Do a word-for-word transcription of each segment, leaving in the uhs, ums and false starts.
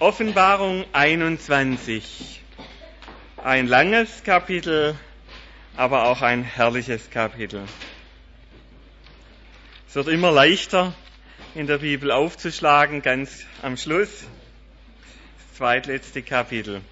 Offenbarung einundzwanzig. Ein langes Kapitel, aber auch ein herrliches Kapitel. Es wird immer leichter, in der Bibel aufzuschlagen, ganz am Schluss, das zweitletzte Kapitel.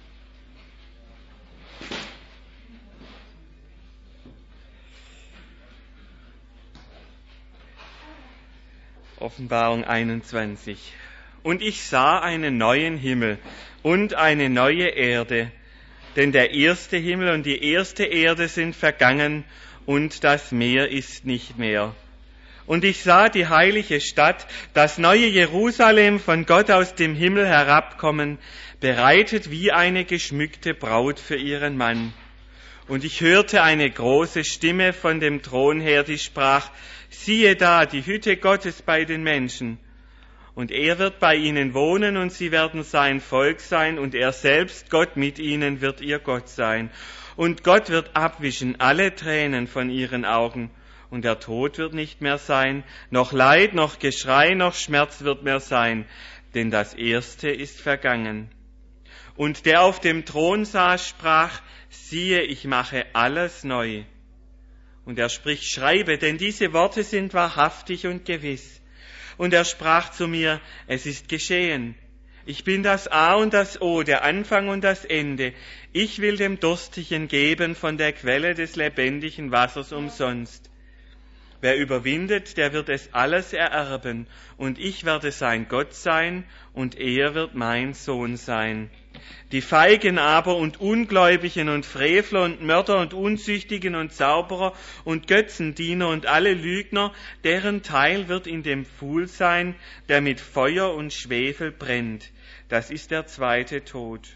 Offenbarung einundzwanzig. Und ich sah einen neuen Himmel und eine neue Erde, denn der erste Himmel und die erste Erde sind vergangen und das Meer ist nicht mehr. Und ich sah die heilige Stadt, das neue Jerusalem, von Gott aus dem Himmel herabkommen, bereitet wie eine geschmückte Braut für ihren Mann. Und ich hörte eine große Stimme von dem Thron her, die sprach: Siehe da, die Hütte Gottes bei den Menschen. Und er wird bei ihnen wohnen und sie werden sein Volk sein und er selbst, Gott mit ihnen, wird ihr Gott sein. Und Gott wird abwischen alle Tränen von ihren Augen. Und der Tod wird nicht mehr sein, noch Leid, noch Geschrei, noch Schmerz wird mehr sein, denn das Erste ist vergangen. Und der auf dem Thron saß, sprach: Siehe, ich mache alles neu. Und er spricht: Schreibe, denn diese Worte sind wahrhaftig und gewiss. Und er sprach zu mir: Es ist geschehen. Ich bin das A und das O, der Anfang und das Ende. Ich will dem Durstigen geben von der Quelle des lebendigen Wassers umsonst. Wer überwindet, der wird es alles ererben, und ich werde sein Gott sein, und er wird mein Sohn sein. Die Feigen aber und Ungläubigen und Frevler und Mörder und Unzüchtigen und Zauberer und Götzendiener und alle Lügner, deren Teil wird in dem Pfuhl sein, der mit Feuer und Schwefel brennt. Das ist der zweite Tod.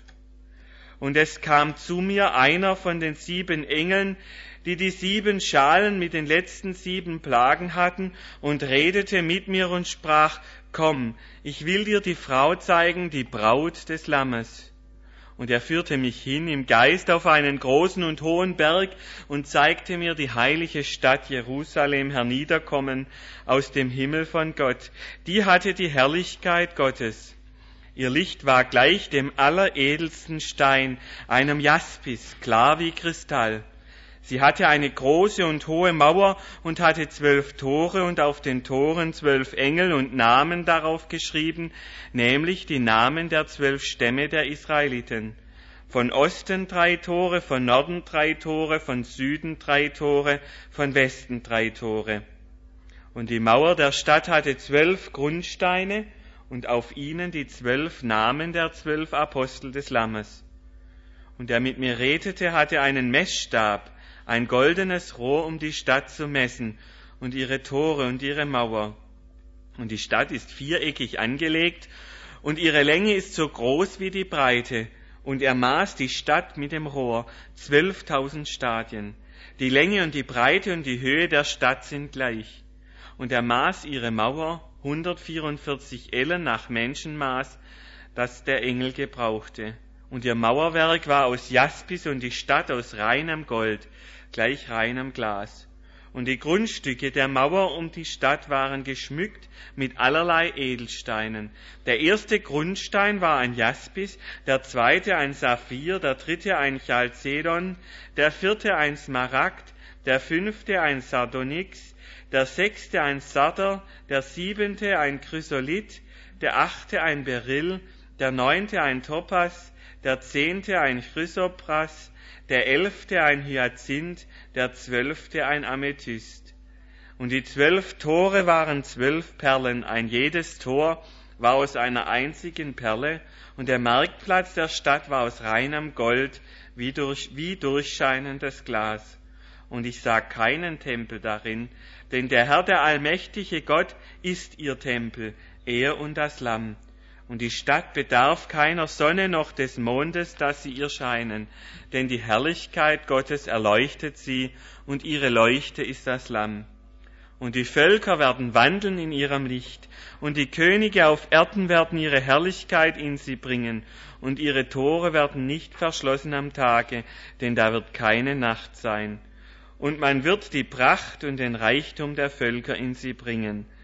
Und es kam zu mir einer von den sieben Engeln, die die sieben Schalen mit den letzten sieben Plagen hatten, und redete mit mir und sprach: Komm, ich will dir die Frau zeigen, die Braut des Lammes. Und er führte mich hin im Geist auf einen großen und hohen Berg und zeigte mir die heilige Stadt Jerusalem herniederkommen aus dem Himmel von Gott. Die hatte die Herrlichkeit Gottes. Ihr Licht war gleich dem alleredelsten Stein, einem Jaspis, klar wie Kristall. Sie hatte eine große und hohe Mauer und hatte zwölf Tore und auf den Toren zwölf Engel und Namen darauf geschrieben, nämlich die Namen der zwölf Stämme der Israeliten. Von Osten drei Tore, von Norden drei Tore, von Süden drei Tore, von Westen drei Tore. Und die Mauer der Stadt hatte zwölf Grundsteine und auf ihnen die zwölf Namen der zwölf Apostel des Lammes. Und der mit mir redete, hatte einen Messstab, ein goldenes Rohr, um die Stadt zu messen und ihre Tore und ihre Mauer. Und die Stadt ist viereckig angelegt und ihre Länge ist so groß wie die Breite. Und er maß die Stadt mit dem Rohr, zwölftausend Stadien. Die Länge und die Breite und die Höhe der Stadt sind gleich. Und er maß ihre Mauer, hundertvierundvierzig Ellen nach Menschenmaß, das der Engel gebrauchte. Und ihr Mauerwerk war aus Jaspis und die Stadt aus reinem Gold, gleich reinem Glas. Und die Grundstücke der Mauer um die Stadt waren geschmückt mit allerlei Edelsteinen. Der erste Grundstein war ein Jaspis, der zweite ein Saphir, der dritte ein Chalcedon, der vierte ein Smaragd, der fünfte ein Sardonyx, der sechste ein Sarder, der siebente ein Chrysolit, der achte ein Beryl, der neunte ein Topas, der zehnte ein Chrysopras, der elfte ein Hyazinth, der zwölfte ein Amethyst. Und die zwölf Tore waren zwölf Perlen, ein jedes Tor war aus einer einzigen Perle, und der Marktplatz der Stadt war aus reinem Gold, wie, durch, wie durchscheinendes Glas. Und ich sah keinen Tempel darin, denn der Herr, der allmächtige Gott, ist ihr Tempel, er und das Lamm. Und die Stadt bedarf keiner Sonne noch des Mondes, dass sie ihr scheinen, denn die Herrlichkeit Gottes erleuchtet sie, und ihre Leuchte ist das Lamm. Und die Völker werden wandeln in ihrem Licht, und die Könige auf Erden werden ihre Herrlichkeit in sie bringen, und ihre Tore werden nicht verschlossen am Tage, denn da wird keine Nacht sein. Und man wird die Pracht und den Reichtum der Völker in sie bringen.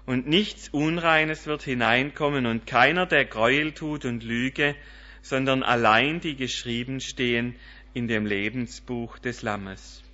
und nichts Unreines wird hineinkommen und keiner, der Gräuel tut und Lüge, sondern allein die geschrieben stehen in dem Lebensbuch des Lammes.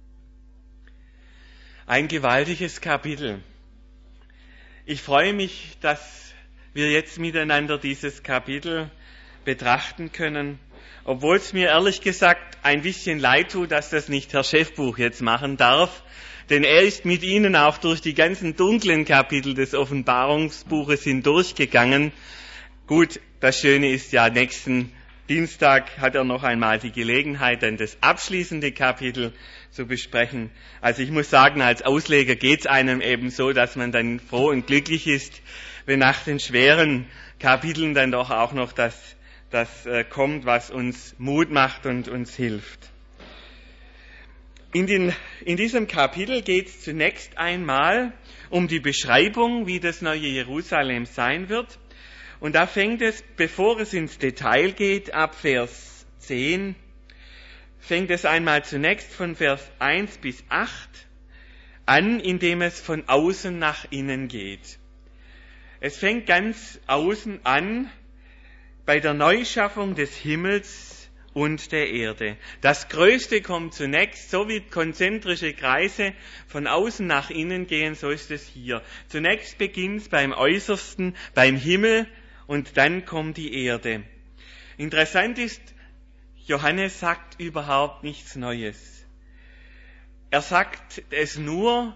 Ein gewaltiges Kapitel. Ich freue mich, dass wir jetzt miteinander dieses Kapitel betrachten können, obwohl es mir ehrlich gesagt ein bisschen leid tut, dass das nicht Herr Schäffbuch jetzt machen darf, denn er ist mit Ihnen auch durch die ganzen dunklen Kapitel des Offenbarungsbuches hindurchgegangen. Gut, das Schöne ist ja, nächsten Dienstag hat er noch einmal die Gelegenheit, dann das abschließende Kapitel zu besprechen. Also ich muss sagen, als Ausleger geht es einem eben so, dass man dann froh und glücklich ist, wenn nach den schweren Kapiteln dann doch auch noch das, das äh, kommt, was uns Mut macht und uns hilft. In, den, in diesem Kapitel geht es zunächst einmal um die Beschreibung, wie das neue Jerusalem sein wird. Und da fängt es, bevor es ins Detail geht, ab Vers zehn, fängt es einmal zunächst von Vers eins bis acht an, indem es von außen nach innen geht. Es fängt ganz außen an bei der Neuschaffung des Himmels und der Erde. Das Größte kommt zunächst, so wie konzentrische Kreise von außen nach innen gehen, so ist es hier. Zunächst beginnt es beim Äußersten, beim Himmel, und dann kommt die Erde. Interessant ist, Johannes sagt überhaupt nichts Neues. Er sagt es nur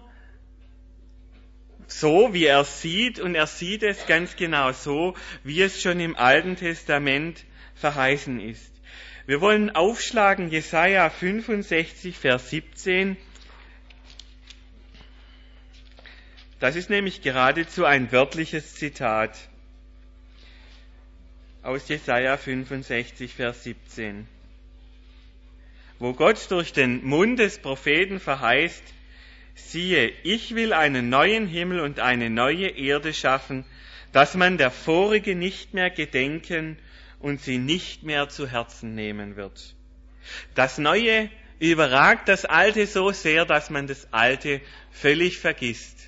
so, wie er es sieht, und er sieht es ganz genau so, wie es schon im Alten Testament verheißen ist. Wir wollen aufschlagen Jesaja fünfundsechzig, Vers siebzehn. Das ist nämlich geradezu ein wörtliches Zitat aus Jesaja fünfundsechzig, Vers siebzehn, wo Gott durch den Mund des Propheten verheißt: Siehe, ich will einen neuen Himmel und eine neue Erde schaffen, dass man der vorige nicht mehr gedenken und sie nicht mehr zu Herzen nehmen wird. Das Neue überragt das Alte so sehr, dass man das Alte völlig vergisst.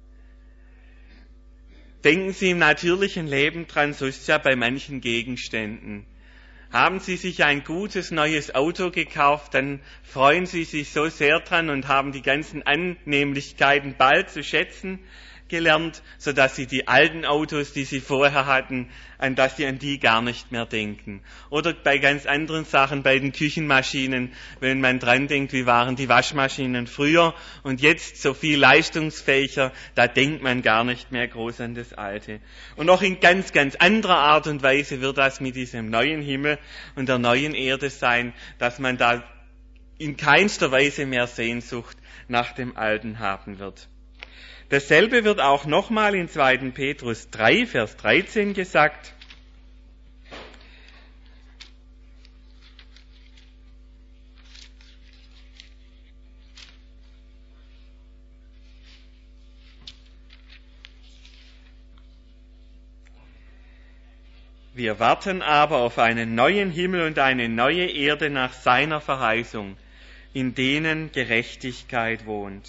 Denken Sie im natürlichen Leben dran, so ist es ja bei manchen Gegenständen. Haben Sie sich ein gutes neues Auto gekauft, dann freuen Sie sich so sehr dran und haben die ganzen Annehmlichkeiten bald zu schätzen gelernt, sodass Sie die alten Autos, die Sie vorher hatten, an dass Sie an die gar nicht mehr denken. Oder bei ganz anderen Sachen, bei den Küchenmaschinen, wenn man dran denkt, wie waren die Waschmaschinen früher und jetzt so viel leistungsfähiger, da denkt man gar nicht mehr groß an das Alte. Und auch in ganz, ganz anderer Art und Weise wird das mit diesem neuen Himmel und der neuen Erde sein, dass man da in keinster Weise mehr Sehnsucht nach dem Alten haben wird. Dasselbe wird auch nochmal in zweiten Petrus drei, Vers dreizehn gesagt. Wir warten aber auf einen neuen Himmel und eine neue Erde nach seiner Verheißung, in denen Gerechtigkeit wohnt.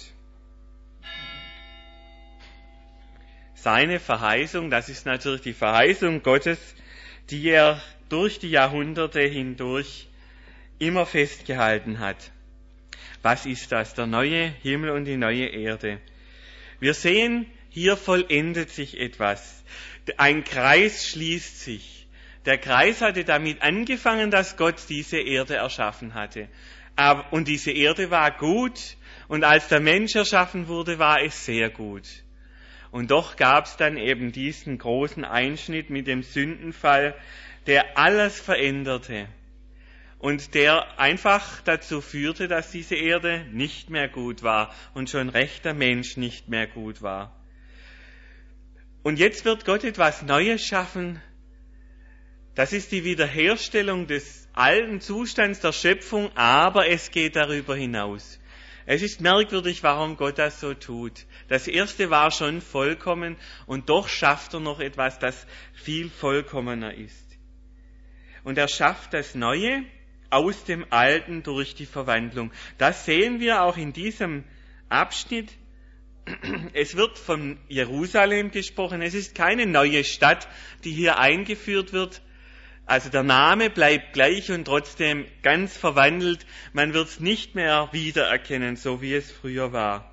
Seine Verheißung, das ist natürlich die Verheißung Gottes, die er durch die Jahrhunderte hindurch immer festgehalten hat. Was ist das? Der neue Himmel und die neue Erde. Wir sehen, hier vollendet sich etwas. Ein Kreis schließt sich. Der Kreis hatte damit angefangen, dass Gott diese Erde erschaffen hatte. Und diese Erde war gut, und als der Mensch erschaffen wurde, war es sehr gut. Und doch gab es dann eben diesen großen Einschnitt mit dem Sündenfall, der alles veränderte und der einfach dazu führte, dass diese Erde nicht mehr gut war und schon recht der Mensch nicht mehr gut war. Und jetzt wird Gott etwas Neues schaffen. Das ist die Wiederherstellung des alten Zustands der Schöpfung, aber es geht darüber hinaus. Es ist merkwürdig, warum Gott das so tut. Das erste war schon vollkommen und doch schafft er noch etwas, das viel vollkommener ist. Und er schafft das Neue aus dem Alten durch die Verwandlung. Das sehen wir auch in diesem Abschnitt es wird von Jerusalem gesprochen. Es ist keine neue Stadt, die hier eingeführt wird. Also der Name bleibt gleich und trotzdem ganz verwandelt. Man wird es nicht mehr wiedererkennen, so wie es früher war.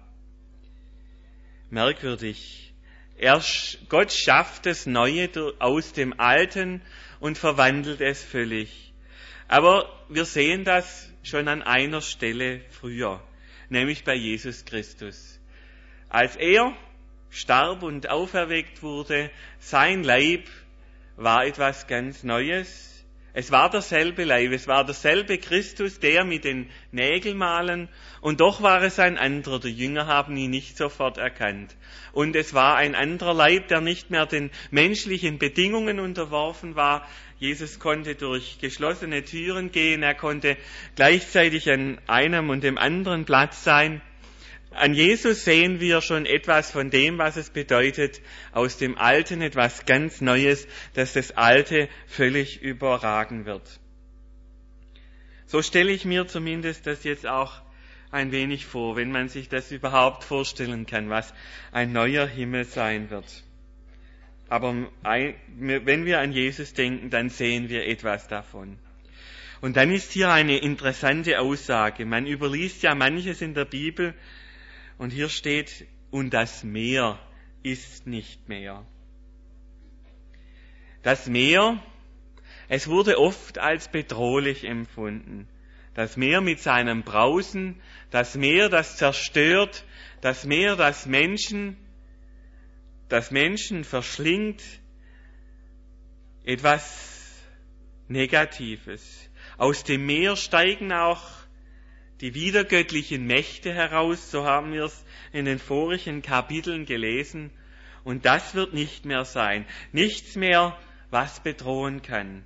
Merkwürdig. Er, Gott schafft das Neue aus dem Alten und verwandelt es völlig. Aber wir sehen das schon an einer Stelle früher, nämlich bei Jesus Christus. Als er starb und auferweckt wurde, sein Leib war etwas ganz Neues. Es war derselbe Leib, es war derselbe Christus, der mit den Nägelmalen, und doch war es ein anderer. Die Jünger haben ihn nicht sofort erkannt. Und es war ein anderer Leib, der nicht mehr den menschlichen Bedingungen unterworfen war. Jesus konnte durch geschlossene Türen gehen, er konnte gleichzeitig an einem und dem anderen Platz sein. An Jesus sehen wir schon etwas von dem, was es bedeutet, aus dem Alten etwas ganz Neues, dass das Alte völlig überragen wird. So stelle ich mir zumindest das jetzt auch ein wenig vor, wenn man sich das überhaupt vorstellen kann, was ein neuer Himmel sein wird. Aber wenn wir an Jesus denken, dann sehen wir etwas davon. Und dann ist hier eine interessante Aussage. Man überliest ja manches in der Bibel, und hier steht, und das Meer ist nicht mehr. Das Meer, es wurde oft als bedrohlich empfunden. Das Meer mit seinem Brausen, das Meer, das zerstört, das Meer, das Menschen, das Menschen verschlingt, etwas Negatives. Aus dem Meer steigen auch die widergöttlichen Mächte heraus, so haben wir es in den vorigen Kapiteln gelesen. Und das wird nicht mehr sein. Nichts mehr, was bedrohen kann.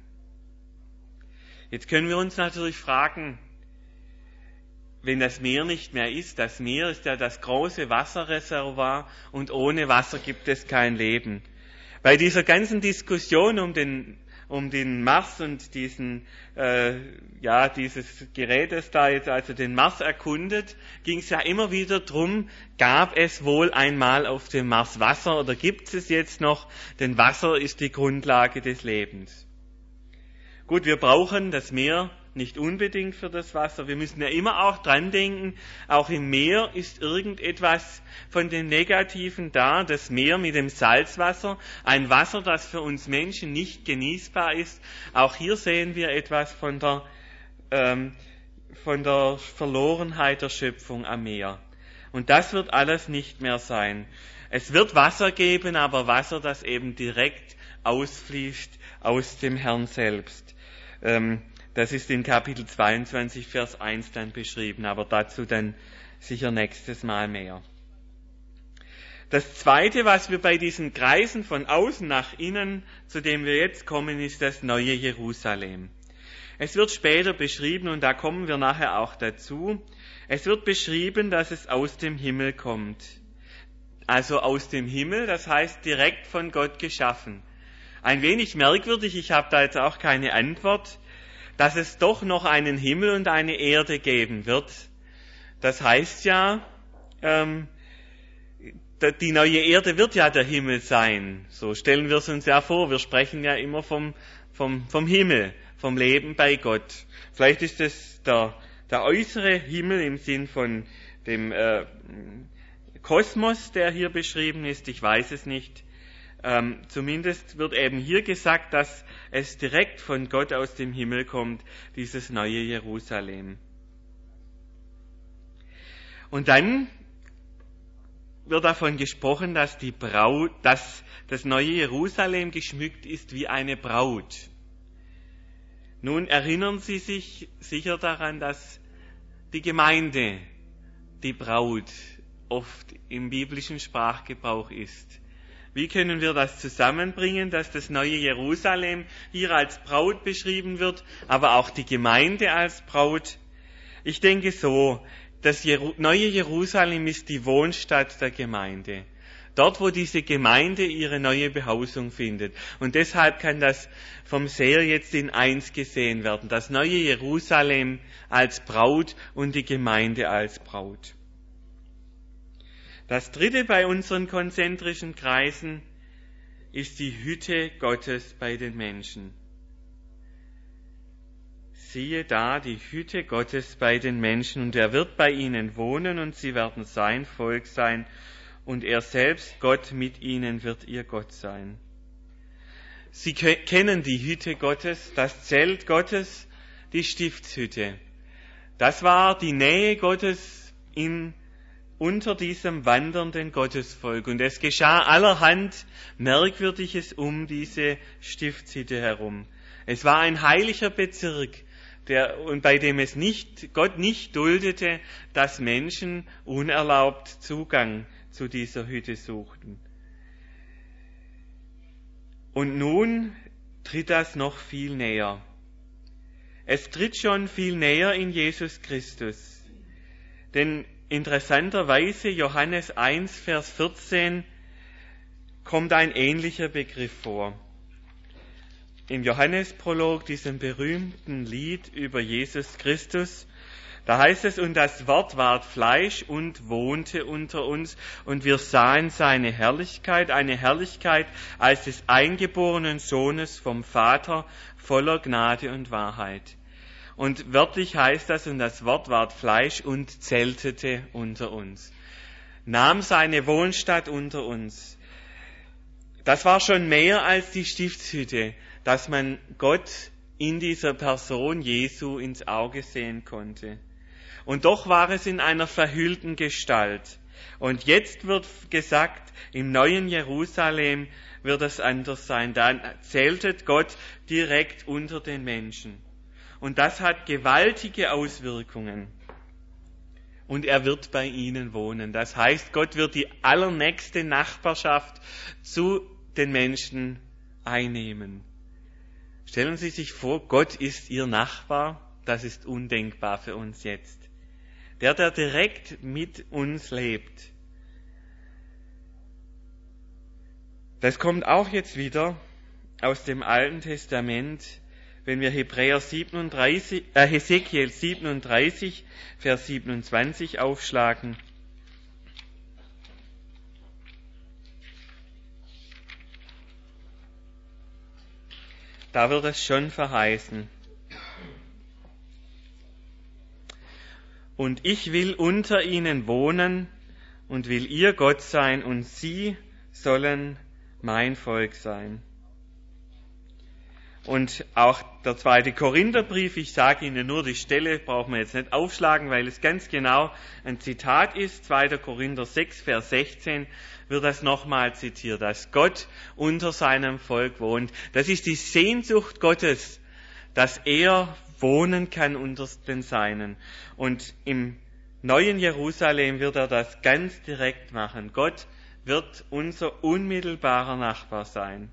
Jetzt können wir uns natürlich fragen, wenn das Meer nicht mehr ist, das Meer ist ja das große Wasserreservoir und ohne Wasser gibt es kein Leben. Bei dieser ganzen Diskussion um den um den Mars und diesen, äh, ja, dieses Gerät, das da jetzt also den Mars erkundet, ging es ja immer wieder drum, gab es wohl einmal auf dem Mars Wasser oder gibt es jetzt noch? Denn Wasser ist die Grundlage des Lebens. Gut, wir brauchen das Meer nicht unbedingt für das Wasser. Wir müssen ja immer auch dran denken, auch im Meer ist irgendetwas von dem Negativen da. Das Meer mit dem Salzwasser, ein Wasser, das für uns Menschen nicht genießbar ist. Auch hier sehen wir etwas von der, ähm, von der Verlorenheit der Schöpfung am Meer. Und das wird alles nicht mehr sein. Es wird Wasser geben, aber Wasser, das eben direkt ausfließt aus dem Herrn selbst. Ähm, Das ist in Kapitel zweiundzwanzig, Vers eins dann beschrieben, aber dazu dann sicher nächstes Mal mehr. Das Zweite, was wir bei diesen Kreisen von außen nach innen, zu dem wir jetzt kommen, ist das neue Jerusalem. Es wird später beschrieben, und da kommen wir nachher auch dazu, es wird beschrieben, dass es aus dem Himmel kommt. Also aus dem Himmel, das heißt direkt von Gott geschaffen. Ein wenig merkwürdig, ich habe da jetzt auch keine Antwort, dass es doch noch einen Himmel und eine Erde geben wird. Das heißt ja, ähm, die neue Erde wird ja der Himmel sein. So stellen wir es uns ja vor. Wir sprechen ja immer vom, vom, vom Himmel, vom Leben bei Gott. Vielleicht ist es der, der äußere Himmel im Sinn von dem äh, Kosmos, der hier beschrieben ist. Ich weiß es nicht. Ähm, zumindest wird eben hier gesagt, dass es direkt von Gott aus dem Himmel kommt, dieses neue Jerusalem. Und dann wird davon gesprochen, dass die Braut, dass das neue Jerusalem geschmückt ist wie eine Braut. Nun erinnern Sie sich sicher daran, dass die Gemeinde die Braut oft im biblischen Sprachgebrauch ist. Wie können wir das zusammenbringen, dass das neue Jerusalem hier als Braut beschrieben wird, aber auch die Gemeinde als Braut? Ich denke so, das neue Jerusalem ist die Wohnstatt der Gemeinde. Dort, wo diese Gemeinde ihre neue Behausung findet. Und deshalb kann das vom Seher jetzt in eins gesehen werden. Das neue Jerusalem als Braut und die Gemeinde als Braut. Das dritte bei unseren konzentrischen Kreisen ist die Hütte Gottes bei den Menschen. Siehe da, die Hütte Gottes bei den Menschen, und er wird bei ihnen wohnen, und sie werden sein Volk sein, und er selbst, Gott mit ihnen, wird ihr Gott sein. Sie kennen die Hütte Gottes, das Zelt Gottes, die Stiftshütte. Das war die Nähe Gottes in, unter diesem wandernden Gottesvolk, und es geschah allerhand Merkwürdiges um diese Stiftshütte herum. Es war ein heiliger Bezirk, Der, und bei dem es nicht, Gott nicht duldete, dass Menschen unerlaubt Zugang zu dieser Hütte suchten. Und nun tritt das noch viel näher. Es tritt schon viel näher in Jesus Christus. Denn interessanterweise, Johannes eins, Vers vierzehn, kommt ein ähnlicher Begriff vor. Im Johannesprolog, diesem berühmten Lied über Jesus Christus, da heißt es, und das Wort ward Fleisch und wohnte unter uns, und wir sahen seine Herrlichkeit, eine Herrlichkeit als des eingeborenen Sohnes vom Vater, voller Gnade und Wahrheit. Und wörtlich heißt das, und das Wort ward Fleisch und zeltete unter uns, nahm seine Wohnstatt unter uns. Das war schon mehr als die Stiftshütte, dass man Gott in dieser Person Jesu ins Auge sehen konnte. Und doch war es in einer verhüllten Gestalt. Und jetzt wird gesagt, im neuen Jerusalem wird es anders sein. Dann zeltet Gott direkt unter den Menschen. Und das hat gewaltige Auswirkungen. Und er wird bei ihnen wohnen. Das heißt, Gott wird die allernächste Nachbarschaft zu den Menschen einnehmen. Stellen Sie sich vor, Gott ist Ihr Nachbar. Das ist undenkbar für uns jetzt. Der, der direkt mit uns lebt. Das kommt auch jetzt wieder aus dem Alten Testament, wenn wir Hebräer siebenunddreißig, äh, Hesekiel siebenunddreißig, Vers siebenundzwanzig aufschlagen. Da wird es schon verheißen. Und ich will unter ihnen wohnen und will ihr Gott sein, und sie sollen mein Volk sein. Und auch der zweite Korintherbrief, ich sage Ihnen nur die Stelle, brauchen wir jetzt nicht aufschlagen, weil es ganz genau ein Zitat ist. zweiter Korinther sechs, Vers sechzehn wird das nochmal zitiert, dass Gott unter seinem Volk wohnt. Das ist die Sehnsucht Gottes, dass er wohnen kann unter den Seinen. Und im neuen Jerusalem wird er das ganz direkt machen. Gott wird unser unmittelbarer Nachbar sein.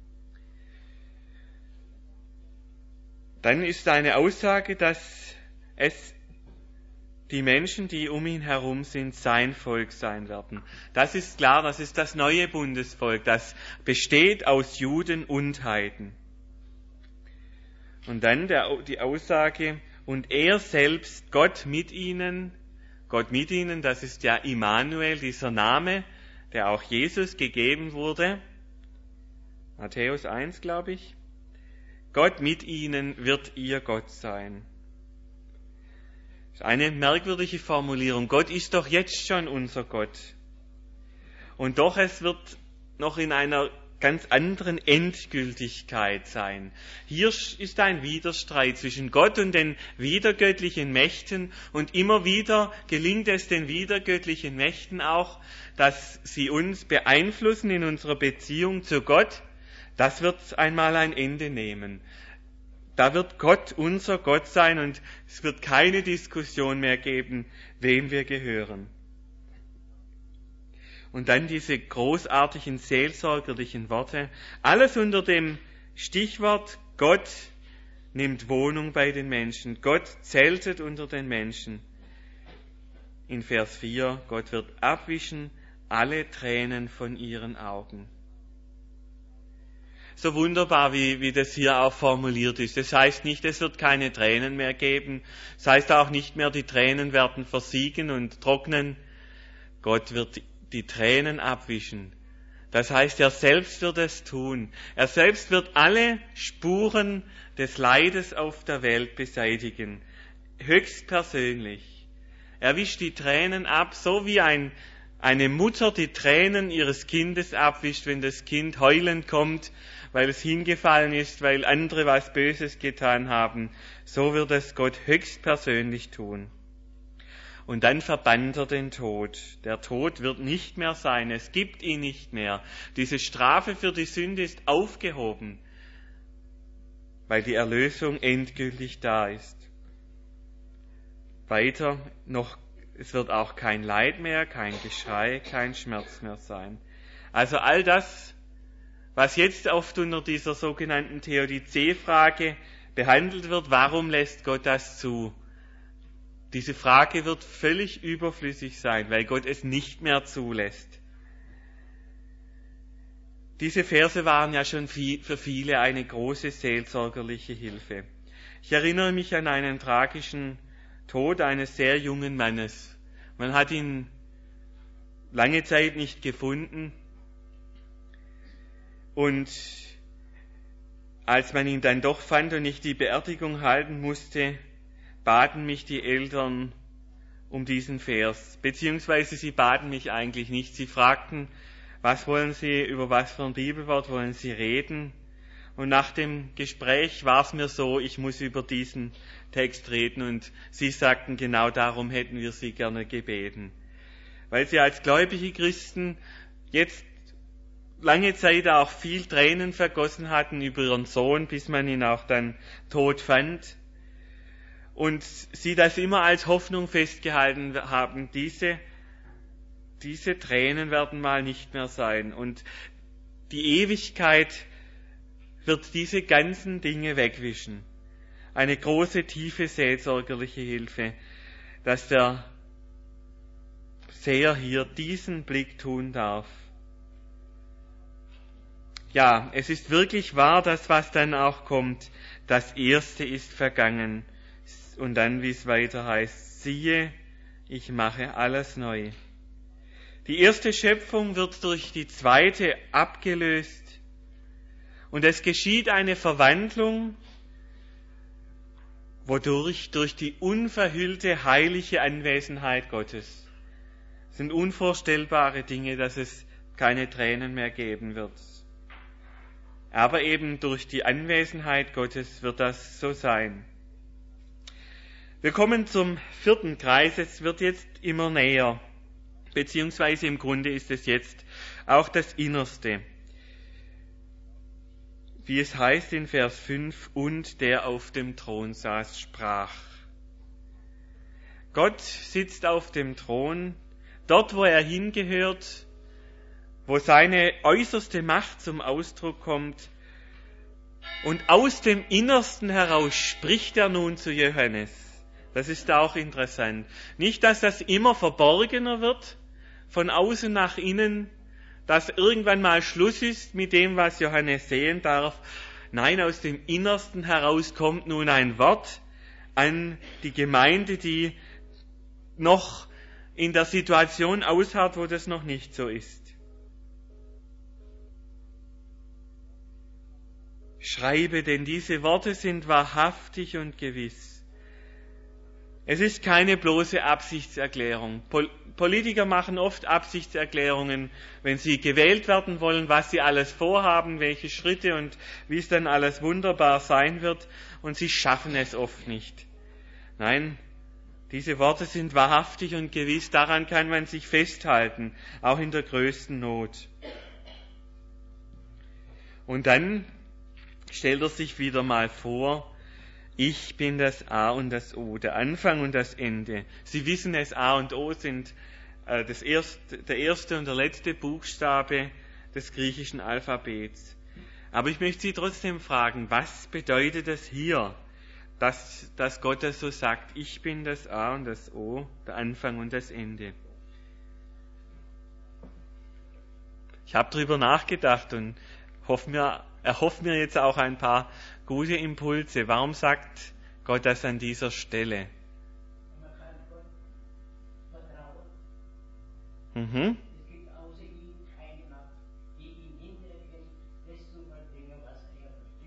Dann ist eine Aussage, dass es die Menschen, die um ihn herum sind, sein Volk sein werden. Das ist klar, das ist das neue Bundesvolk, das besteht aus Juden und Heiden. Und dann der, die Aussage, und er selbst, Gott mit ihnen, Gott mit ihnen, das ist ja Immanuel, dieser Name, der auch Jesus gegeben wurde. Matthäus eins, glaube ich. Gott mit ihnen wird ihr Gott sein. Das ist eine merkwürdige Formulierung. Gott ist doch jetzt schon unser Gott. Und doch, es wird noch in einer ganz anderen Endgültigkeit sein. Hier ist ein Widerstreit zwischen Gott und den widergöttlichen Mächten, und immer wieder gelingt es den widergöttlichen Mächten auch, dass sie uns beeinflussen in unserer Beziehung zu Gott. Das wird einmal ein Ende nehmen. Da wird Gott unser Gott sein, und es wird keine Diskussion mehr geben, wem wir gehören. Und dann diese großartigen seelsorgerlichen Worte. Alles unter dem Stichwort Gott nimmt Wohnung bei den Menschen. Gott zeltet unter den Menschen. In Vers vier, Gott wird abwischen alle Tränen von ihren Augen. So wunderbar, wie, wie das hier auch formuliert ist. Das heißt nicht, es wird keine Tränen mehr geben. Das heißt auch nicht mehr, die Tränen werden versiegen und trocknen. Gott wird die Tränen abwischen. Das heißt, er selbst wird es tun. Er selbst wird alle Spuren des Leides auf der Welt beseitigen. Höchstpersönlich. Er wischt die Tränen ab, so wie ein, eine Mutter die Tränen ihres Kindes abwischt, wenn das Kind heulend kommt, weil es hingefallen ist, weil andere was Böses getan haben. So wird es Gott höchstpersönlich tun. Und dann verbannt er den Tod. Der Tod wird nicht mehr sein, es gibt ihn nicht mehr. Diese Strafe für die Sünde ist aufgehoben, weil die Erlösung endgültig da ist. Weiter noch, es wird auch kein Leid mehr, kein Geschrei, kein Schmerz mehr sein. Also all das, was jetzt oft unter dieser sogenannten Theodizee-Frage behandelt wird, warum lässt Gott das zu? Diese Frage wird völlig überflüssig sein, weil Gott es nicht mehr zulässt. Diese Verse waren ja schon für viele eine große seelsorgerliche Hilfe. Ich erinnere mich an einen tragischen Tod eines sehr jungen Mannes. Man hat ihn lange Zeit nicht gefunden und als man ihn dann doch fand und ich die Beerdigung halten musste, baten mich die Eltern um diesen Vers, beziehungsweise sie baten mich eigentlich nicht. Sie fragten, was wollen Sie, über was für ein Bibelwort wollen Sie reden? Und nach dem Gespräch war es mir so, ich muss über diesen Text reden und sie sagten, genau darum hätten wir Sie gerne gebeten. Weil sie als gläubige Christen jetzt lange Zeit auch viel Tränen vergossen hatten über ihren Sohn, bis man ihn auch dann tot fand. Und sie das immer als Hoffnung festgehalten haben, diese, diese Tränen werden mal nicht mehr sein. Und die Ewigkeit wird diese ganzen Dinge wegwischen. Eine große, tiefe, seelsorgerliche Hilfe, dass der Seher hier diesen Blick tun darf. Ja, es ist wirklich wahr, das, was dann auch kommt. Das Erste ist vergangen. Und dann, wie es weiter heißt, siehe, ich mache alles neu. Die erste Schöpfung wird durch die zweite abgelöst und es geschieht eine Verwandlung, wodurch durch die unverhüllte heilige Anwesenheit Gottes, es sind unvorstellbare Dinge, dass es keine Tränen mehr geben wird. Aber eben durch die Anwesenheit Gottes wird das so sein. Wir kommen zum vierten Kreis, es wird jetzt immer näher, beziehungsweise im Grunde ist es jetzt auch das Innerste. Wie es heißt in Vers fünf, und der auf dem Thron saß, sprach. Gott sitzt auf dem Thron, dort wo er hingehört, wo seine äußerste Macht zum Ausdruck kommt, und aus dem Innersten heraus spricht er nun zu Johannes. Das ist auch interessant. Nicht, dass das immer verborgener wird, von außen nach innen, dass irgendwann mal Schluss ist mit dem, was Johannes sehen darf. Nein, aus dem Innersten heraus kommt nun ein Wort an die Gemeinde, die noch in der Situation ausharrt, wo das noch nicht so ist. Schreibe, denn diese Worte sind wahrhaftig und gewiss. Es ist keine bloße Absichtserklärung. Pol- Politiker machen oft Absichtserklärungen, wenn sie gewählt werden wollen, was sie alles vorhaben, welche Schritte und wie es dann alles wunderbar sein wird, und sie schaffen es oft nicht. Nein, diese Worte sind wahrhaftig und gewiss, daran kann man sich festhalten, auch in der größten Not. Und dann stellt er sich wieder mal vor, ich bin das A und das O, der Anfang und das Ende. Sie wissen es, A und O sind äh, das erste, der erste und der letzte Buchstabe des griechischen Alphabets. Aber ich möchte Sie trotzdem fragen, was bedeutet es hier, dass, dass Gott das so sagt? Ich bin das A und das O, der Anfang und das Ende. Ich habe darüber nachgedacht und hoffe mir, erhoffe mir jetzt auch ein paar gute Impulse. Warum sagt Gott das an dieser Stelle? Mhm.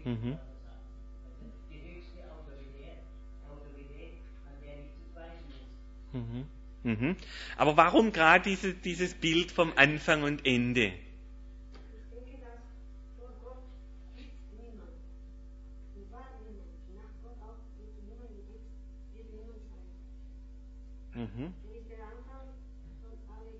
Mhm. Die höchste Autorität, Autorität, an der nicht zu zweifeln ist. Mhm. Mhm. Aber warum gerade diese, dieses Bild vom Anfang und Ende? Ich denke, dass vor Gott gibt niemand. Und war niemand. Nach Gott auch wird niemand gibt, wird niemand sein. Mhm. Er ist der Anfang von allen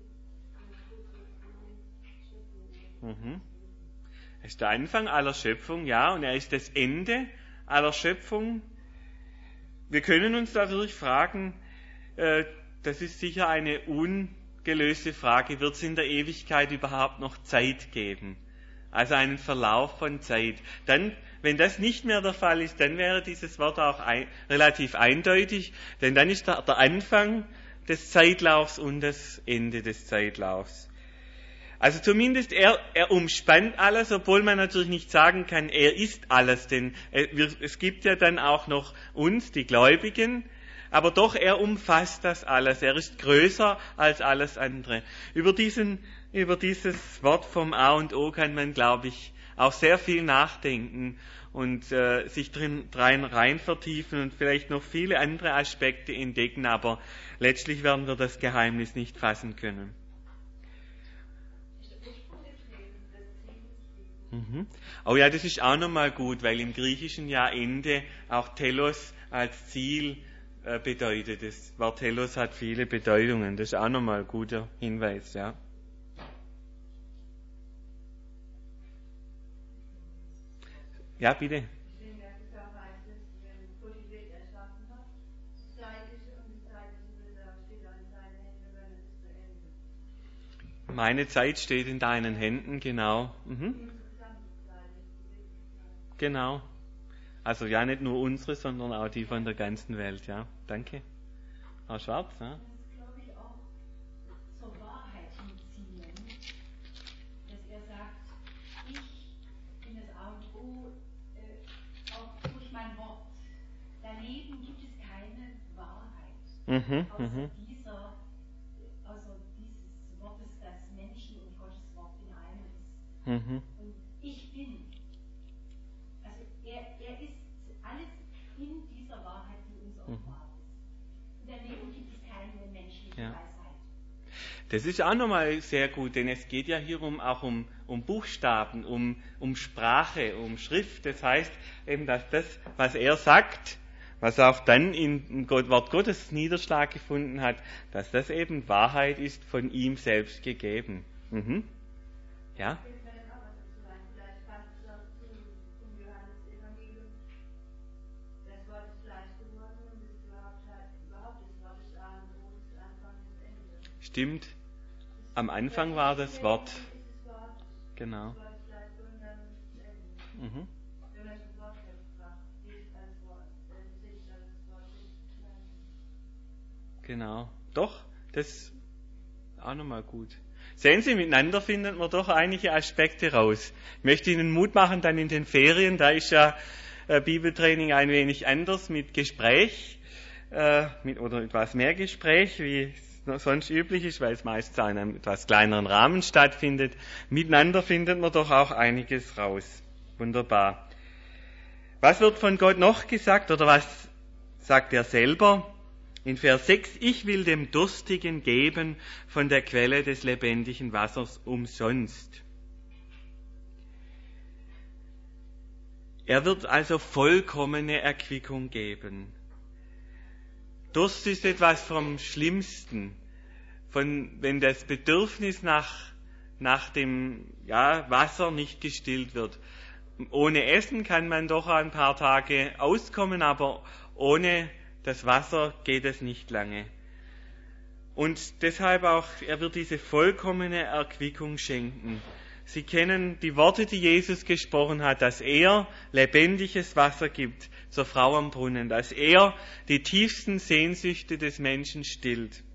Schöpfungen. Mhm. Er ist der Anfang aller Schöpfung, ja, und er ist das Ende aller Schöpfung. Wir können uns natürlich fragen, äh, das ist sicher eine ungelöste Frage, wird es in der Ewigkeit überhaupt noch Zeit geben? Also einen Verlauf von Zeit. Dann, wenn das nicht mehr der Fall ist, dann wäre dieses Wort auch ein, relativ eindeutig, denn dann ist der, der Anfang des Zeitlaufs und das Ende des Zeitlaufs. Also zumindest er, er umspannt alles, obwohl man natürlich nicht sagen kann, er ist alles, denn es gibt ja dann auch noch uns, die Gläubigen, aber doch er umfasst das alles, er ist größer als alles andere. Über diesen, über dieses Wort vom A und O kann man, glaube ich, auch sehr viel nachdenken und äh, sich drin rein, rein vertiefen und vielleicht noch viele andere Aspekte entdecken, aber letztlich werden wir das Geheimnis nicht fassen können. Mhm. Oh ja, das ist auch nochmal gut, weil im Griechischen ja Ende auch Telos als Ziel äh, bedeutet. Das Wort Telos hat viele Bedeutungen. Das ist auch nochmal ein guter Hinweis, ja. Ja, bitte. Meine Zeit steht in deinen Händen, genau. Mhm. Genau. Also ja, nicht nur unsere, sondern auch die von der ganzen Welt, ja. Danke. Frau Schwarz, ja. Das glaube ich auch zur Wahrheit hinziehen, dass er sagt, ich bin das A und O, äh, auch durch mein Wort. Daneben gibt es keine Wahrheit. Mhm, außer, mhm. dieser, außer dieses Wortes, das Menschen und Gottes Wort in einem ist. Mhm. Und ich bin. Also er, er ist alles in dieser Wahrheit, die uns offenbart ist. Und daneben gibt es keine menschliche Ja. Weisheit. Das ist auch nochmal sehr gut, denn es geht ja hier um, auch um, um Buchstaben, um, um Sprache, um Schrift. Das heißt eben, dass das, was er sagt, was auch dann im Wort Gottes Niederschlag gefunden hat, dass das eben Wahrheit ist, von ihm selbst gegeben. Mhm. Ja? Stimmt. Am Anfang war das Wort. Genau. Mhm. Genau. Doch, das ist auch nochmal gut. Sehen Sie, miteinander finden wir doch einige Aspekte raus. Ich möchte Ihnen Mut machen, dann in den Ferien, da ist ja äh, Bibeltraining ein wenig anders mit Gespräch, äh, mit, oder etwas mehr Gespräch, wie es sonst üblich ist, weil es meist in einem etwas kleineren Rahmen stattfindet. Miteinander findet man doch auch einiges raus. Wunderbar. Was wird von Gott noch gesagt, oder was sagt er selber? In Vers sechs, ich will dem Durstigen geben von der Quelle des lebendigen Wassers umsonst. Er wird also vollkommene Erquickung geben. Durst ist etwas vom Schlimmsten. Von, wenn das Bedürfnis nach, nach dem ja, Wasser nicht gestillt wird. Ohne Essen kann man doch ein paar Tage auskommen, aber ohne das Wasser geht es nicht lange. Und deshalb auch, er wird diese vollkommene Erquickung schenken. Sie kennen die Worte, die Jesus gesprochen hat, dass er lebendiges Wasser gibt zur Frau am Brunnen, dass er die tiefsten Sehnsüchte des Menschen stillt.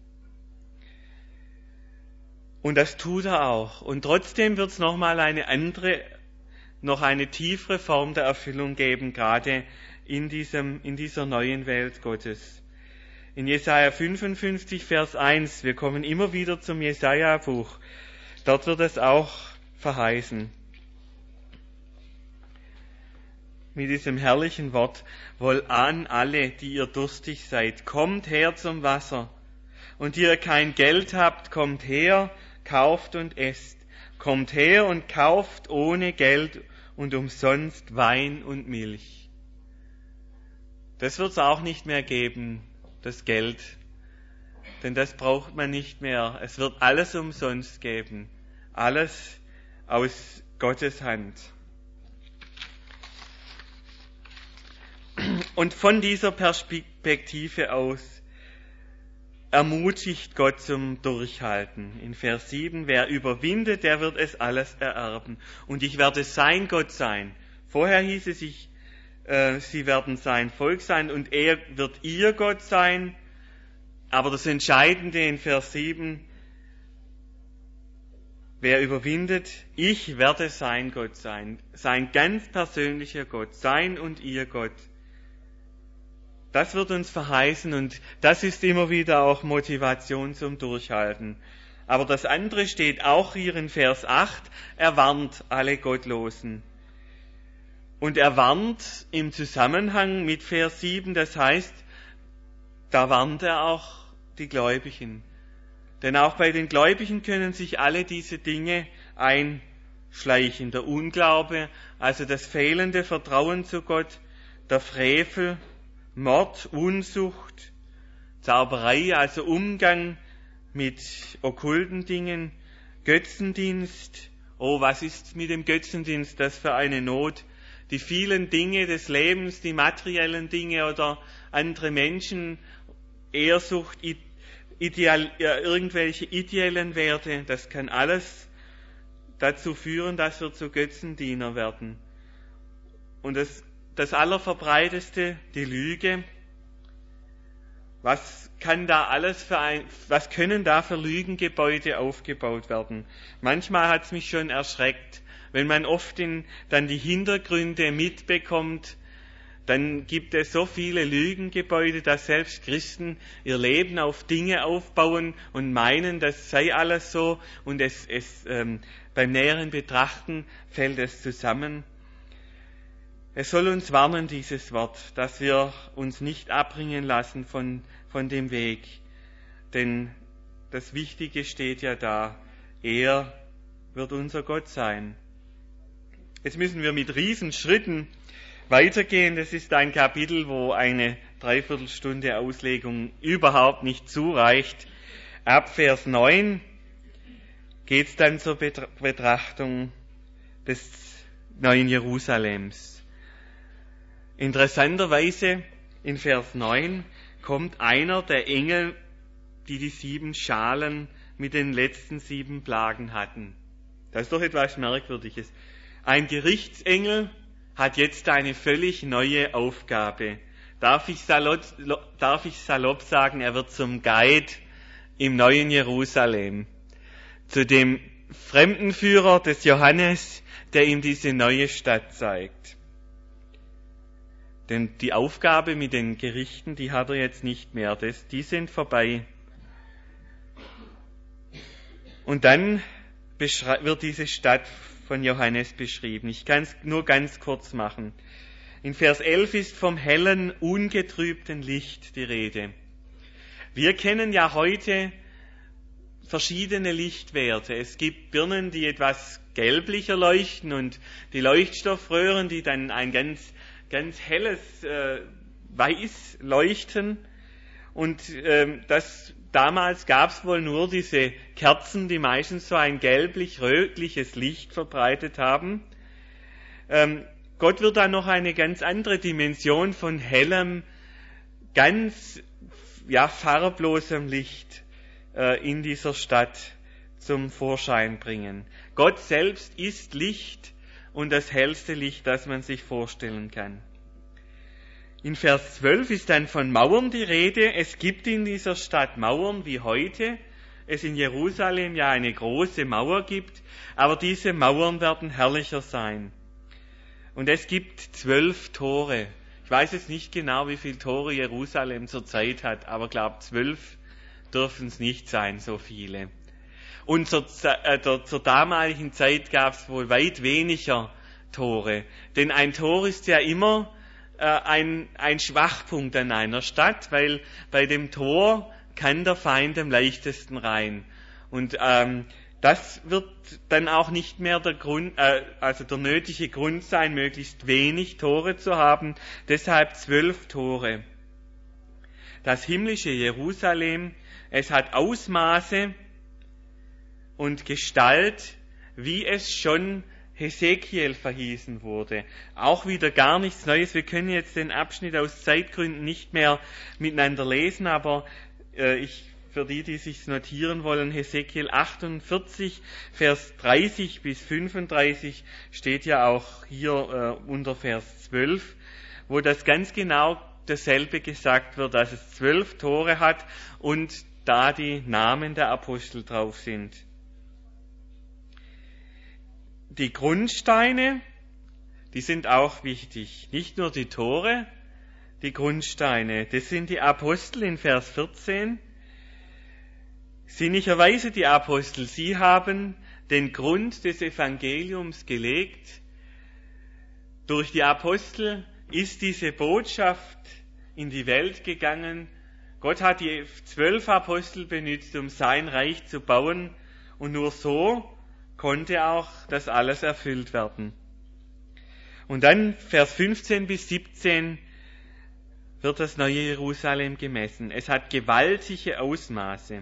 Und das tut er auch. Und trotzdem wird es nochmal eine andere, noch eine tiefere Form der Erfüllung geben, gerade in diesem, in dieser neuen Welt Gottes. In Jesaja fünfundfünfzig, Vers eins, wir kommen immer wieder zum Jesaja-Buch. Dort wird es auch verheißen. mit diesem herrlichen Wort: Wohlan alle, die ihr durstig seid, kommt her zum Wasser. Und die ihr kein Geld habt, kommt her, kauft und esst. Kommt her und kauft ohne Geld und umsonst Wein und Milch. Das wird es auch nicht mehr geben, das Geld. Denn das braucht man nicht mehr. Es wird alles umsonst geben. Alles aus Gottes Hand. Und von dieser Perspektive aus ermutigt Gott zum Durchhalten. In Vers sieben, wer überwindet, der wird es alles ererben. Und ich werde sein Gott sein. Vorher hieß es, ich, äh, sie werden sein Volk sein und er wird ihr Gott sein. Aber das Entscheidende in Vers sieben, wer überwindet, ich werde sein Gott sein. Sein ganz persönlicher Gott, sein und ihr Gott. Das wird uns verheißen und das ist immer wieder auch Motivation zum Durchhalten. Aber das andere steht auch hier in Vers acht, er warnt alle Gottlosen. Und er warnt im Zusammenhang mit Vers sieben, das heißt, da warnt er auch die Gläubigen. Denn auch bei den Gläubigen können sich alle diese Dinge einschleichen. Der Unglaube, also das fehlende Vertrauen zu Gott, der Frevel, Mord, Unzucht, Zauberei, also Umgang mit okkulten Dingen, Götzendienst. Oh, was ist mit dem Götzendienst das für eine Not? Die vielen Dinge des Lebens, die materiellen Dinge oder andere Menschen, Ehrsucht, ideal, ja, irgendwelche ideellen Werte, das kann alles dazu führen, dass wir zu Götzendiener werden. Und das Das Allerverbreiteste, die Lüge. Was kann da alles für ein, was können da für Lügengebäude aufgebaut werden? Manchmal hat es mich schon erschreckt, wenn man oft in, dann die Hintergründe mitbekommt, dann gibt es so viele Lügengebäude, dass selbst Christen ihr Leben auf Dinge aufbauen und meinen, das sei alles so und es, es ähm, beim näheren Betrachten fällt es zusammen. Es soll uns warnen, dieses Wort, dass wir uns nicht abbringen lassen von, von dem Weg. Denn das Wichtige steht ja da, er wird unser Gott sein. Jetzt müssen wir mit Riesenschritten weitergehen. Das ist ein Kapitel, wo eine Dreiviertelstunde Auslegung überhaupt nicht zureicht. Ab Vers neun geht es dann zur Betrachtung des neuen Jerusalems. Interessanterweise in Vers neun kommt einer der Engel, die die sieben Schalen mit den letzten sieben Plagen hatten. Das ist doch etwas Merkwürdiges. Ein Gerichtsengel hat jetzt eine völlig neue Aufgabe. Darf ich salopp, darf ich salopp sagen, er wird zum Guide im neuen Jerusalem. Zu dem Fremdenführer des Johannes, der ihm diese neue Stadt zeigt. Denn die Aufgabe mit den Gerichten, die hat er jetzt nicht mehr. Das, die sind vorbei. Und dann wird diese Stadt von Johannes beschrieben. Ich kann es nur ganz kurz machen. In Vers elf ist vom hellen, ungetrübten Licht die Rede. Wir kennen ja heute verschiedene Lichtwerte. Es gibt Birnen, die etwas gelblicher leuchten und die Leuchtstoffröhren, die dann ein ganz ganz helles äh, Weiß leuchten. Und ähm, das damals gab es wohl nur diese Kerzen, die meistens so ein gelblich-rötliches Licht verbreitet haben. Ähm, Gott wird da noch eine ganz andere Dimension von hellem, ganz ja, farblosem Licht äh, in dieser Stadt zum Vorschein bringen. Gott selbst ist Licht und das hellste Licht, das man sich vorstellen kann. In Vers zwölf ist dann von Mauern die Rede. Es gibt in dieser Stadt Mauern wie heute es in Jerusalem ja eine große Mauer gibt, aber diese Mauern werden herrlicher sein. Und es gibt zwölf Tore. Ich weiß jetzt nicht genau, wie viele Tore Jerusalem zurzeit hat, aber ich glaube, zwölf dürfen es nicht sein, so viele. Und zur, äh, zur damaligen Zeit gab es wohl weit weniger Tore. Denn ein Tor ist ja immer äh, ein, ein Schwachpunkt an einer Stadt, weil bei dem Tor kann der Feind am leichtesten rein. Und ähm, das wird dann auch nicht mehr der Grund, äh, also der nötige Grund sein, möglichst wenig Tore zu haben. Deshalb zwölf Tore. Das himmlische Jerusalem, es hat Ausmaße und Gestalt, wie es schon Hesekiel verhießen wurde. Auch wieder gar nichts Neues. Wir können jetzt den Abschnitt aus Zeitgründen nicht mehr miteinander lesen, aber äh, ich für die, die sich notieren wollen, Hesekiel achtundvierzig, Vers dreißig bis fünfunddreißig steht ja auch hier äh, unter Vers zwölf, wo das ganz genau dasselbe gesagt wird, dass es zwölf Tore hat und da die Namen der Apostel drauf sind. Die Grundsteine, die sind auch wichtig. Nicht nur die Tore, die Grundsteine. Das sind die Apostel in Vers vierzehn. Sinnigerweise die Apostel, sie haben den Grund des Evangeliums gelegt. Durch die Apostel ist diese Botschaft in die Welt gegangen. Gott hat die zwölf Apostel benutzt, um sein Reich zu bauen, und nur so konnte auch das alles erfüllt werden. Und dann Vers fünfzehn bis siebzehn wird das neue Jerusalem gemessen. Es hat gewaltige Ausmaße.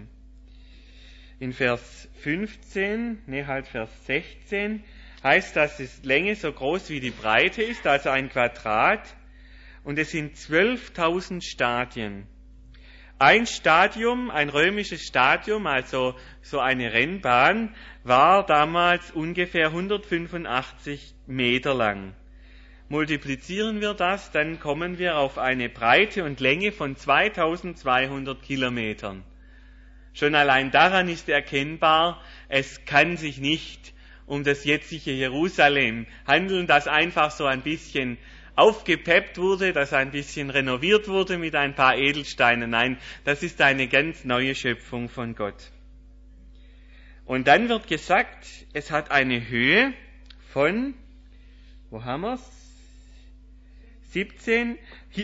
In Vers fünfzehn, ne halt Vers sechzehn, heißt, dass die Länge so groß wie die Breite ist, also ein Quadrat, und es sind zwölftausend Stadien. Ein Stadium, ein römisches Stadium, also so eine Rennbahn, war damals ungefähr hundertfünfundachtzig Meter lang. Multiplizieren wir das, dann kommen wir auf eine Breite und Länge von zweitausendzweihundert Kilometern. Schon allein daran ist erkennbar, es kann sich nicht um das jetzige Jerusalem handeln, das einfach so ein bisschen aufgepeppt wurde, das ein bisschen renoviert wurde mit ein paar Edelsteinen. Nein, das ist eine ganz neue Schöpfung von Gott. Und dann wird gesagt, es hat eine Höhe von, wo haben wir's? siebzehn,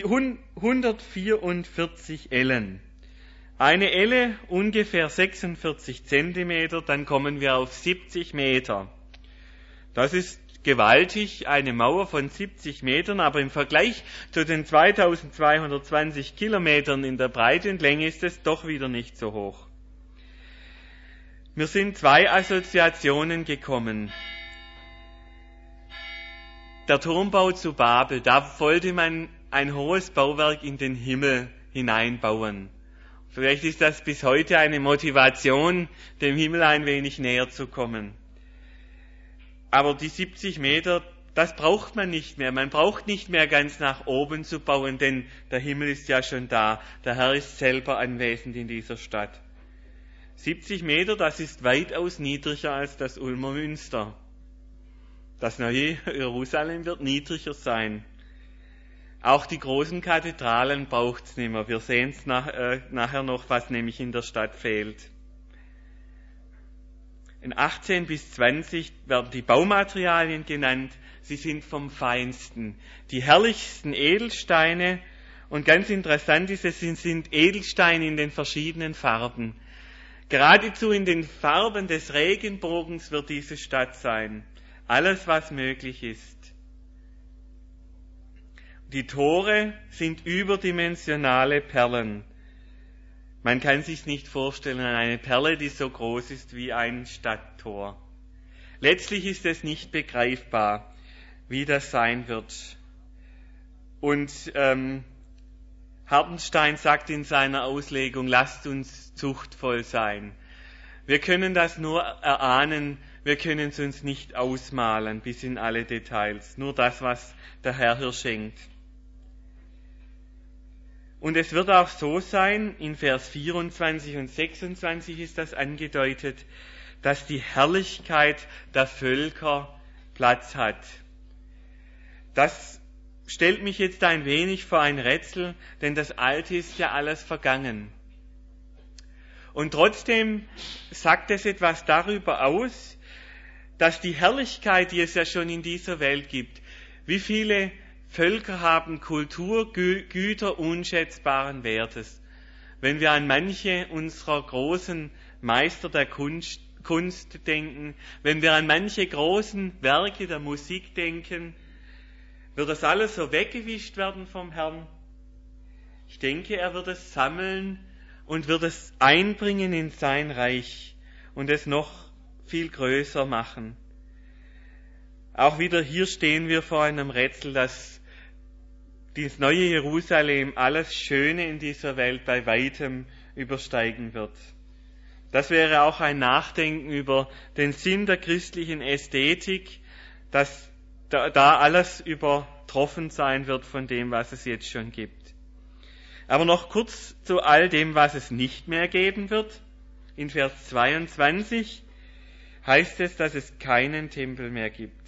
hundertvierundvierzig Ellen. Eine Elle ungefähr sechsundvierzig Zentimeter, dann kommen wir auf siebzig Meter. Das ist gewaltig, eine Mauer von siebzig Metern, aber im Vergleich zu den zweitausendzweihundertzwanzig Kilometern in der Breite und Länge ist es doch wieder nicht so hoch. Mir sind zwei Assoziationen gekommen. Der Turmbau zu Babel, da wollte man ein hohes Bauwerk in den Himmel hineinbauen. Vielleicht ist das bis heute eine Motivation, dem Himmel ein wenig näher zu kommen. Aber die siebzig Meter, das braucht man nicht mehr. Man braucht nicht mehr ganz nach oben zu bauen, denn der Himmel ist ja schon da. Der Herr ist selber anwesend in dieser Stadt. siebzig Meter, das ist weitaus niedriger als das Ulmer Münster. Das neue Jerusalem wird niedriger sein. Auch die großen Kathedralen braucht's nicht mehr. Wir sehen es nach, äh, nachher noch, was nämlich in der Stadt fehlt. In achtzehn bis zwanzig werden die Baumaterialien genannt. Sie sind vom Feinsten. Die herrlichsten Edelsteine. Und ganz interessant ist, es sind, sind Edelsteine in den verschiedenen Farben. Geradezu in den Farben des Regenbogens wird diese Stadt sein. Alles, was möglich ist. Die Tore sind überdimensionale Perlen. Man kann sich nicht vorstellen, eine Perle, die so groß ist wie ein Stadttor. Letztlich ist es nicht begreifbar, wie das sein wird. Und ähm, Hartenstein sagt in seiner Auslegung, lasst uns zuchtvoll sein. Wir können das nur erahnen, wir können es uns nicht ausmalen bis in alle Details. Nur das, was der Herr hier schenkt. Und es wird auch so sein, in Vers vierundzwanzig und sechsundzwanzig ist das angedeutet, dass die Herrlichkeit der Völker Platz hat. Das stellt mich jetzt ein wenig vor ein Rätsel, denn das Alte ist ja alles vergangen. Und trotzdem sagt es etwas darüber aus, dass die Herrlichkeit, die es ja schon in dieser Welt gibt, wie viele Völker haben Kulturgüter unschätzbaren Wertes. Wenn wir an manche unserer großen Meister der Kunst, Kunst denken, wenn wir an manche großen Werke der Musik denken, wird das alles so weggewischt werden vom Herrn? Ich denke, er wird es sammeln und wird es einbringen in sein Reich und es noch viel größer machen. Auch wieder hier stehen wir vor einem Rätsel, dass dieses neue Jerusalem alles Schöne in dieser Welt bei weitem übersteigen wird. Das wäre auch ein Nachdenken über den Sinn der christlichen Ästhetik, dass da alles übertroffen sein wird von dem, was es jetzt schon gibt. Aber noch kurz zu all dem, was es nicht mehr geben wird. In Vers zweiundzwanzig heißt es, dass es keinen Tempel mehr gibt.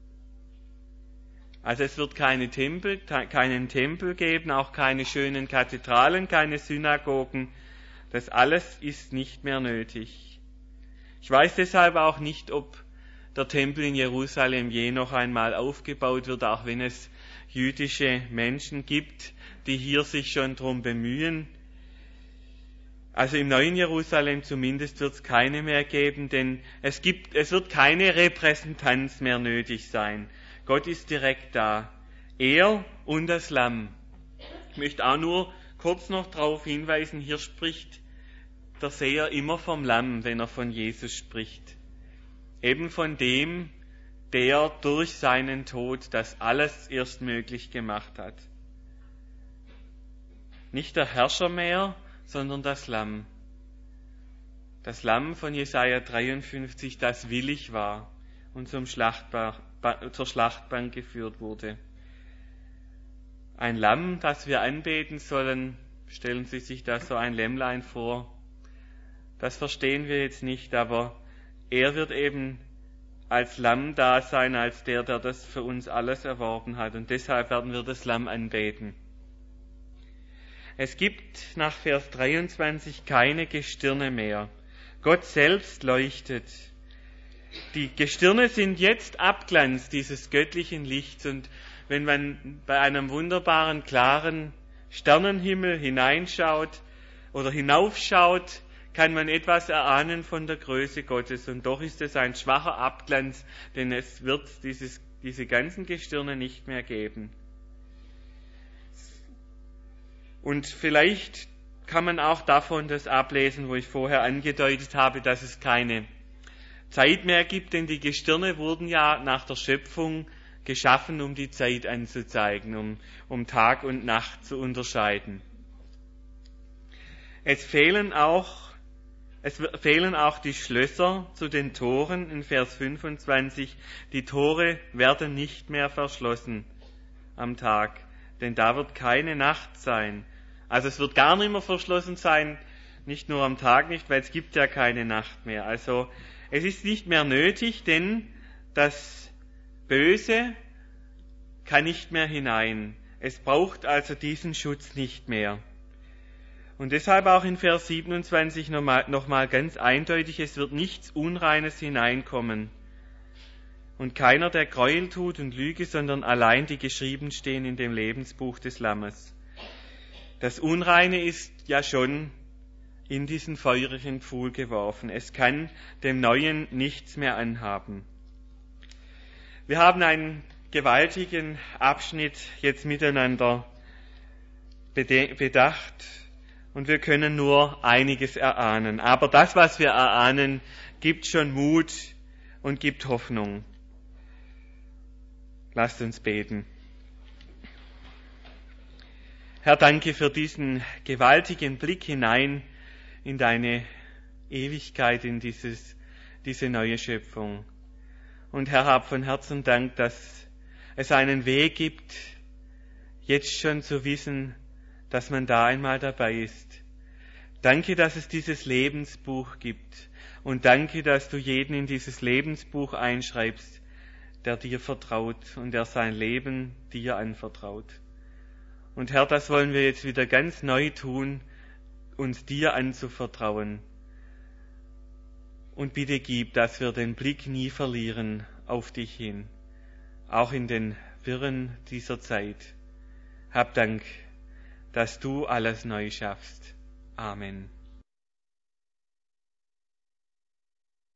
Also es wird keine Tempel, keinen Tempel geben, auch keine schönen Kathedralen, keine Synagogen. Das alles ist nicht mehr nötig. Ich weiß deshalb auch nicht, ob der Tempel in Jerusalem je noch einmal aufgebaut wird, auch wenn es jüdische Menschen gibt, die hier sich schon drum bemühen. Also im neuen Jerusalem zumindest wird es keine mehr geben, denn es gibt, es wird keine Repräsentanz mehr nötig sein. Gott ist direkt da. Er und das Lamm. Ich möchte auch nur kurz noch darauf hinweisen, hier spricht der Seher immer vom Lamm, wenn er von Jesus spricht. Eben von dem, der durch seinen Tod das alles erst möglich gemacht hat. Nicht der Herrscher mehr, sondern das Lamm. Das Lamm von Jesaja dreiundfünfzig, das willig war und zum Schlachtbar, zur Schlachtbank geführt wurde. Ein Lamm, das wir anbeten sollen, stellen Sie sich da so ein Lämmlein vor. Das verstehen wir jetzt nicht, aber er wird eben als Lamm da sein, als der, der das für uns alles erworben hat. Und deshalb werden wir das Lamm anbeten. Es gibt nach Vers dreiundzwanzig keine Gestirne mehr. Gott selbst leuchtet. Die Gestirne sind jetzt Abglanz dieses göttlichen Lichts. Und wenn man bei einem wunderbaren, klaren Sternenhimmel hineinschaut oder hinaufschaut, kann man etwas erahnen von der Größe Gottes. Und doch ist es ein schwacher Abglanz, denn es wird dieses, diese ganzen Gestirne nicht mehr geben. Und vielleicht kann man auch davon das ablesen, wo ich vorher angedeutet habe, dass es keine Zeit mehr gibt, denn die Gestirne wurden ja nach der Schöpfung geschaffen, um die Zeit anzuzeigen, um, um Tag und Nacht zu unterscheiden. Es fehlen auch, es fehlen auch die Schlösser zu den Toren in Vers fünfundzwanzig. Die Tore werden nicht mehr verschlossen am Tag, denn da wird keine Nacht sein. Also es wird gar nicht mehr verschlossen sein, nicht nur am Tag nicht, weil es gibt ja keine Nacht mehr. Also es ist nicht mehr nötig, denn das Böse kann nicht mehr hinein. Es braucht also diesen Schutz nicht mehr. Und deshalb auch in Vers siebenundzwanzig nochmal, nochmal ganz eindeutig, es wird nichts Unreines hineinkommen. Und keiner, der Gräuel tut und Lüge, sondern allein die geschrieben stehen in dem Lebensbuch des Lammes. Das Unreine ist ja schon in diesen feurigen Pfuhl geworfen. Es kann dem Neuen nichts mehr anhaben. Wir haben einen gewaltigen Abschnitt jetzt miteinander bedacht und wir können nur einiges erahnen. Aber das, was wir erahnen, gibt schon Mut und gibt Hoffnung. Lasst uns beten. Herr, danke für diesen gewaltigen Blick hinein in deine Ewigkeit, in dieses, diese neue Schöpfung. Und Herr, hab von Herzen Dank, dass es einen Weg gibt, jetzt schon zu wissen, dass man da einmal dabei ist. Danke, dass es dieses Lebensbuch gibt. Und danke, dass du jeden in dieses Lebensbuch einschreibst, der dir vertraut und der sein Leben dir anvertraut. Und Herr, das wollen wir jetzt wieder ganz neu tun, uns dir anzuvertrauen. Und bitte gib, dass wir den Blick nie verlieren auf dich hin, auch in den Wirren dieser Zeit. Hab Dank, dass du alles neu schaffst. Amen.